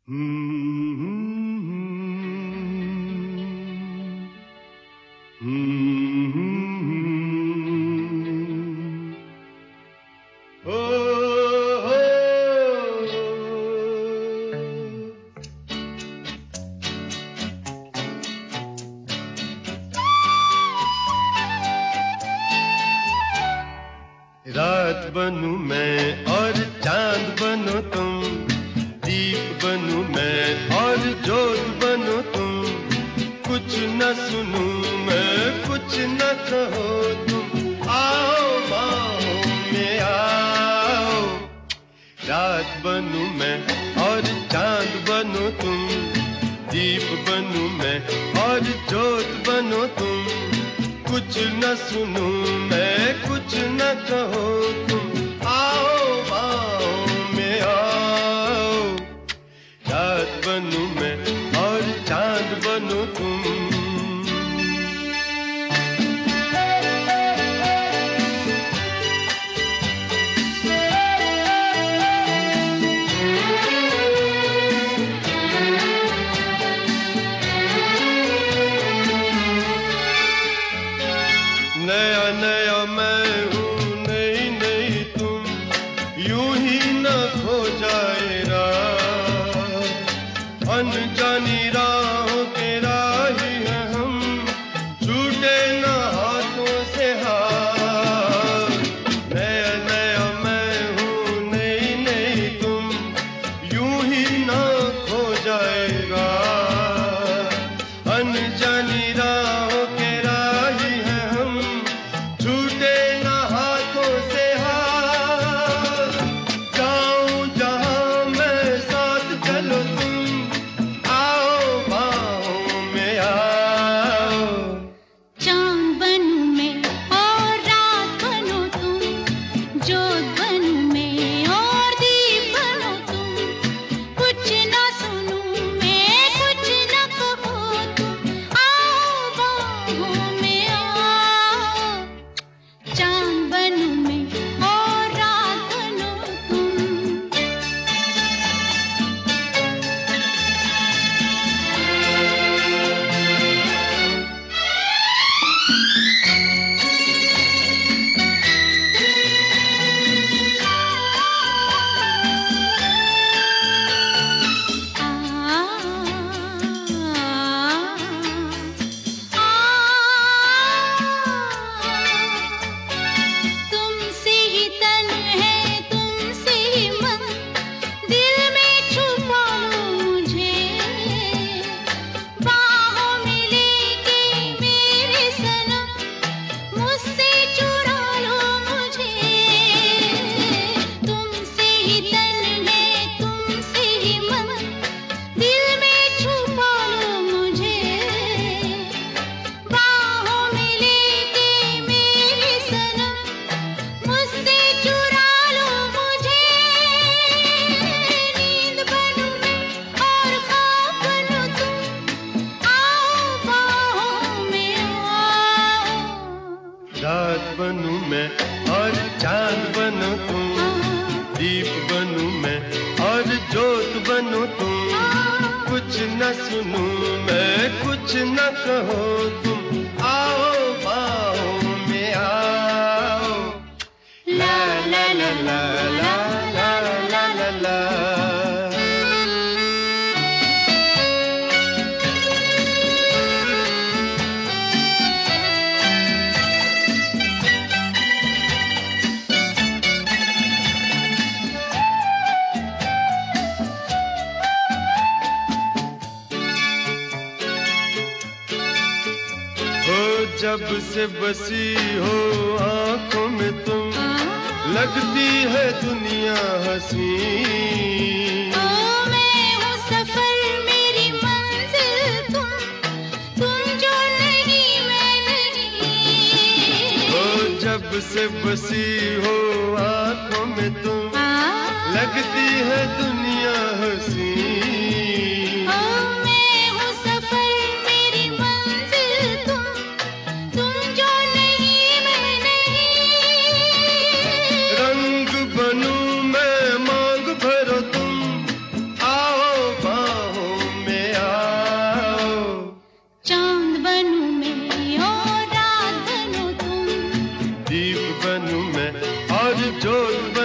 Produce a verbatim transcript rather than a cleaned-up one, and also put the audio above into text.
रात बनूं मैं और चांद बनो तुम, दीप बनूं मैं और ज्योत बनो तुम। कुछ न सुनूं मैं कुछ न कहो तुम, आओ बाहों में आओ। रात बनूं मैं और चांद बनो तुम, दीप बनूं मैं और ज्योत बनो तुम। कुछ न सुनूं मैं कुछ न कहो तुम, आओ बाहों में आओ। रात बनूं मैं और चांद बनो तुम। नया नया मैं हूँ, नई नई तुम, यूं ही न खो जाए राह। अनजानी राहों के राही हैं हम, छूटे न हाथों से हाथ। नया नया मैं हूँ, नई नई तुम, यूं ही न खो जाए राह। अनजानी राहों के राही हैं हम, छूटे न हाथों से हाथ। जाऊं जहां मैं साथ चलो तुम, आओ बाहों में आओ। चांद बनूं मैं और रात बनो तुम, ज्योत बनूं मैं और दीप बनो तुम। कुछ न सुनूं मैं कुछ न कहो तुम, आओ बाहों में आओ। चांद बनूं मैं और रात बनो तुम। तुमसे ही तन है तुमसे ही मन, दिल में छुपा लो मुझे। बाहों में लेके मेरे सनम, मुझसे चुरा लो मुझे। तुमसे ही तन है तुमसे ही मन, दिल में छुपा लो मुझे। बाहों में लेके मेरे सनम, मुझसे चुरा लो मुझे। नींद बनूं मैं और ख्वाब बनो तुम, आओ बाहों में आओ। रात बनूं मैं और चांद बनो तुम, दीप बनूं मैं और ज्योत बनो तुम। कुछ न सुनूं मैं कुछ न कहो तुम, आओ बाहों में आओ। ला ला ला ला ला ला ला ला ला। हो जब से बसी हो आंखों में तुम, लगती है दुनिया हंसी। ओ मैं हूँ सफर मेरी मंजिल तुम, तुम जो नहीं मैं नहीं। हो जब से बसी हो आंखों में तुम, लगती है दुनिया हंसी। ओ मैं हूँ सफर मेरी मंजिल तुम, तुम जो नहीं मैं नहीं। रंग बनूं मैं मांग भरो तुम, आओ बनूं मैं और जोत